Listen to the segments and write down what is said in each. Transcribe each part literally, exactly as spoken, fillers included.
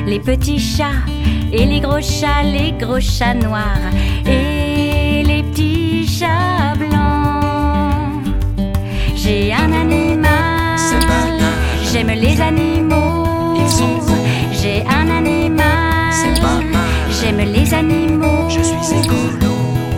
les petits chats et les gros chats, les gros chats noirs et les petits chats blancs. J'ai un animal, c'est banal. J'aime les animaux, ils sont beaux. J'ai un animal, c'est pas mal. J'aime les animaux, je suis écolo.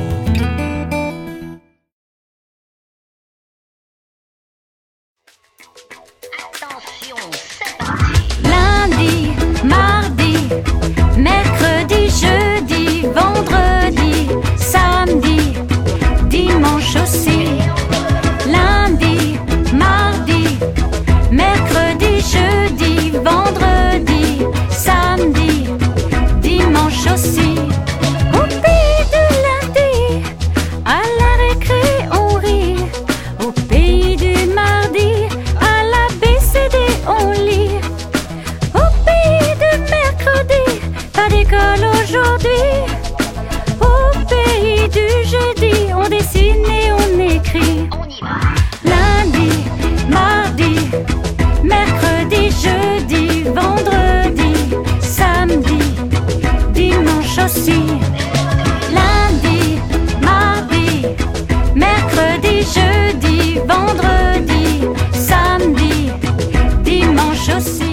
Lundi, mardi, mercredi, jeudi, vendredi, samedi, dimanche aussi. Lundi, mardi, mercredi, jeudi, vendredi, samedi, dimanche aussi. Au pays du lundi, à la récré on rit. Au pays du mardi, à la B C D on lit. Au pays du mercredi, pas d'école aujourd'hui. Au pays du jeudi, on dessine et on écrit. Lundi, mardi, mercredi, jeudi, vendredi, samedi, dimanche aussi. Lundi, mardi, mercredi, jeudi, vendredi, samedi, dimanche aussi.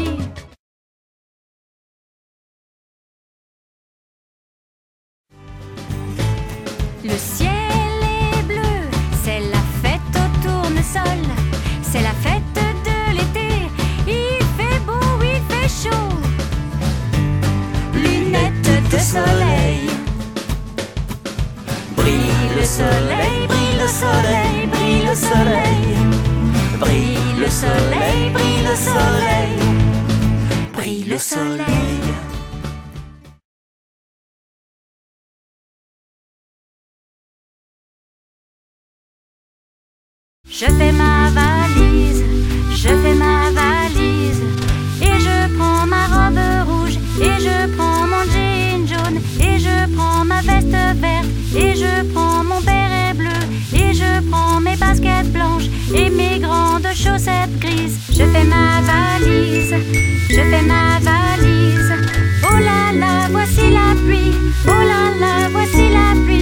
Le ciel est bleu, c'est la fête au tournesol, c'est la fête de l'été, il fait beau, il fait chaud. Lunettes de soleil, brille le soleil, brille le soleil, brille le soleil, brille le soleil, brille le soleil, brille le soleil. Je fais ma valise, je fais ma valise, et je prends ma robe rouge, et je prends mon jean jaune, et je prends ma veste verte, et je prends mon béret bleu, et je prends mes baskets blanches, et mes grandes chaussettes grises. Je fais ma valise, je fais ma valise, oh là là, voici la pluie, oh là là, voici la pluie.